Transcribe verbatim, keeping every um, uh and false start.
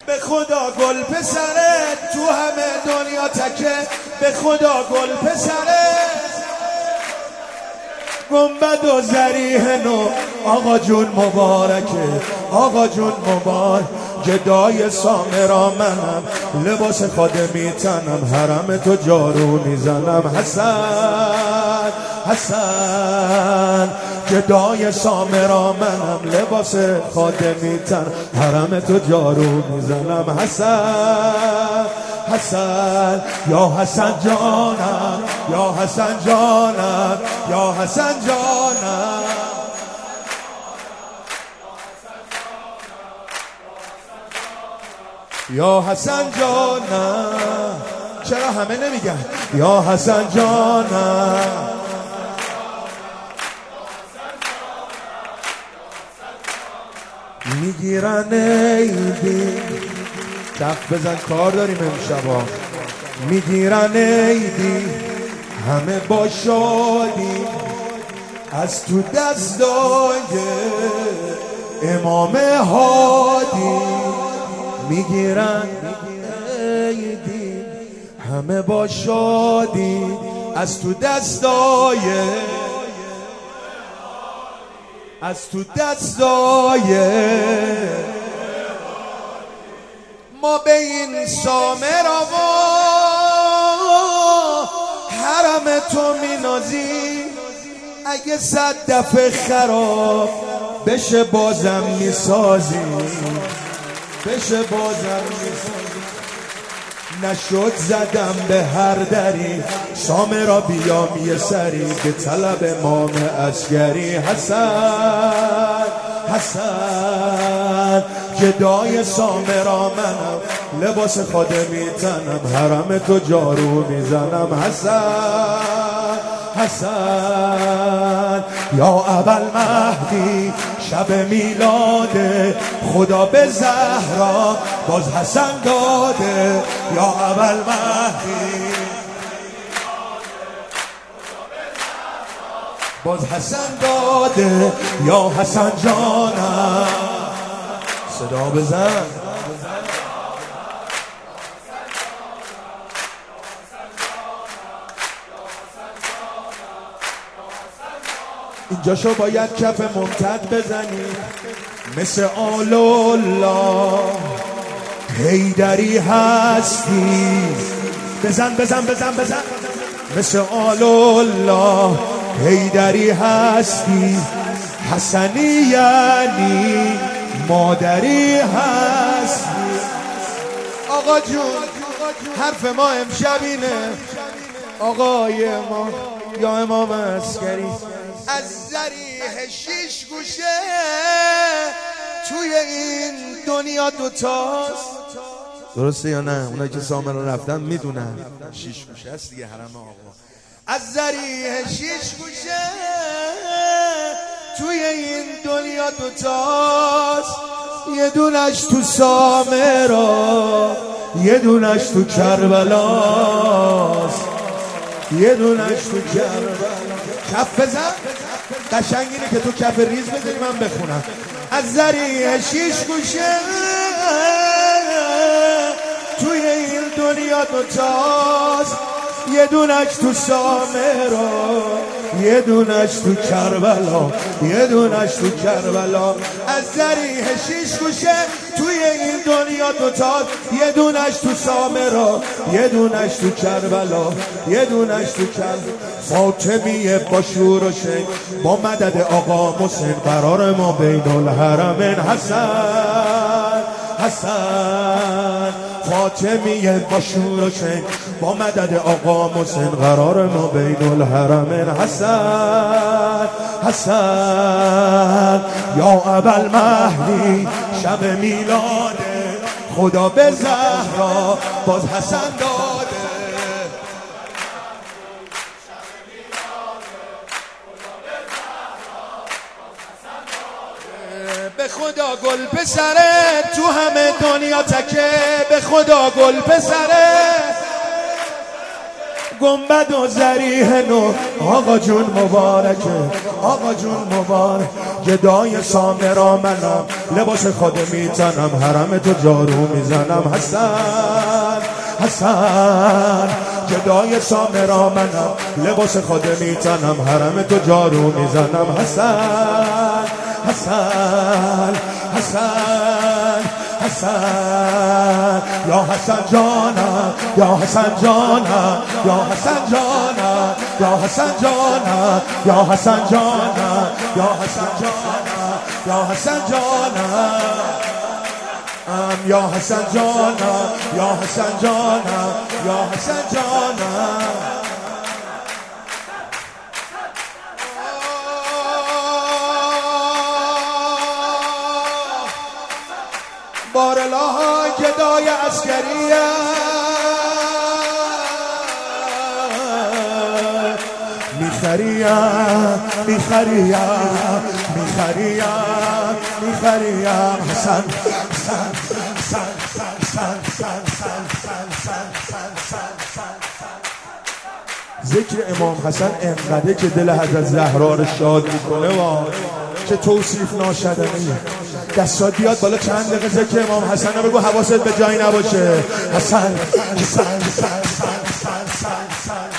به خدا گل پسرت تو همه دنیا تکه، به خدا گل پسرت گنبد و زریح نو. آقا جون مبارکه، آقا جون مبارک. جدای سامرا منم، لباس خادمی تنم، حرم تو جارو میزنم. حسن حسن جدای سامرا منم، لباس خادمی تنم، حرم تو جارو میزنم. حسن حسن یا حسن جانم، یا حسن جانم، یا حسن جانم. یا حسن جانم. چرا همه نمیگن یا حسن جانم؟ میگیرن عیدی، کف بزن کار داریم امشبا. میگیرن عیدی همه با شادی، از تو دستای امام هادی. میگیرن عیدی همه با شادی، از تو دستای از تو دستای ما. به این سامرا و حرم تو مینازی، اگه صد دفعه خراب بشه بازم میسازی، بشه بازم میسازی. نشد زدم به هر دری، سامرا بیام یه سری، به طلب امام عسکری. حسن حسن جدای سامرا منم، لباس خادمی تنم، حرم تو جارو میزنم. حسن حسن یا اول مهدی، شب میلاد خدا به زهرا باز حسن داده. یا اول مهدی باز حسن داده. یا حسن جانم صدا بزن. اینجاشو باید کف ممتد بزنی مثل آل الله. حیدری هستی، بزن بزن بزن بزن مثل آل الله. حیدری هستی، حسنی یعنی مادری هستی. آقا جون حرف ما امشب اینه، آقای ما یا امام عسکری، از ذریح شیش گوشه توی این دنیا دوتاست. درسته یا نه؟ اونایی که سامرا رفتن میدونن شیش گوشه است دیگه حرم آقا. از ذریح شیش گوشه توی این دنیا دوتاست، یه دونش تو سامرا، یه دونش تو کربلاست، یه دونش تو کربلا. کف بزن قشنگ اینه که تو کف ریز بزنی من بخونم. از ذریح شیش گوشه توی این دنیا دوتاست، یه دونش تو سامرا، یه دونش تو کربلا، یه دونش تو کربلا. از ذریح شیش گوشه توی این دنیا دوتاست، یه دونش تو سامرا، یه دونش تو کربلا، یه دونش تو کربلا. فاطمیه با شور و شین، با مدد آقا حسین، قرار ما بین الحرمین. حسن حسن فاطمیه با شور و شین، با مدد آقا حسین، قرار ما بین الحرمین. حسن حسن یا اول مهدی، شب میلاد خدا به زهرا باز حسن داده. به خدا گل پسره تو همه دنیا تکه، به خدا گل پسره گنبد و ذریح نو آقا جون مبارکه، آقا جون مبارک. گدای سامرا منم، لباس خود میتنم، حرم تو جارو میزنم. حسن حسن گدای سامرا منم، لباس خود میتنم، حرم تو جارو میزنم. حسن حسن حسن حسن یا حسن جانا، یا حسن جانا، یا حسن جانا، یا حسن جانا، یا حسن جانا، یا حسن جانا، یا حسن جانا، یا حسن جانا، یا حسن جانا، یا حسن جانا. بارلاها گدای عسکریه، میخریم میخریم میخریم میخریم. حسن حسن حسن حسن حسن حسن. ذکر امام حسن انقدر که دل حضرت زهرا رو شاد میکنه و که توصیف ناشدنیه. دستات بیاد بالا چند دقیقه ذکر امام حسن رو بگو، حواست به جایی نباشه. حسن حسن حسن حسن حسن حسن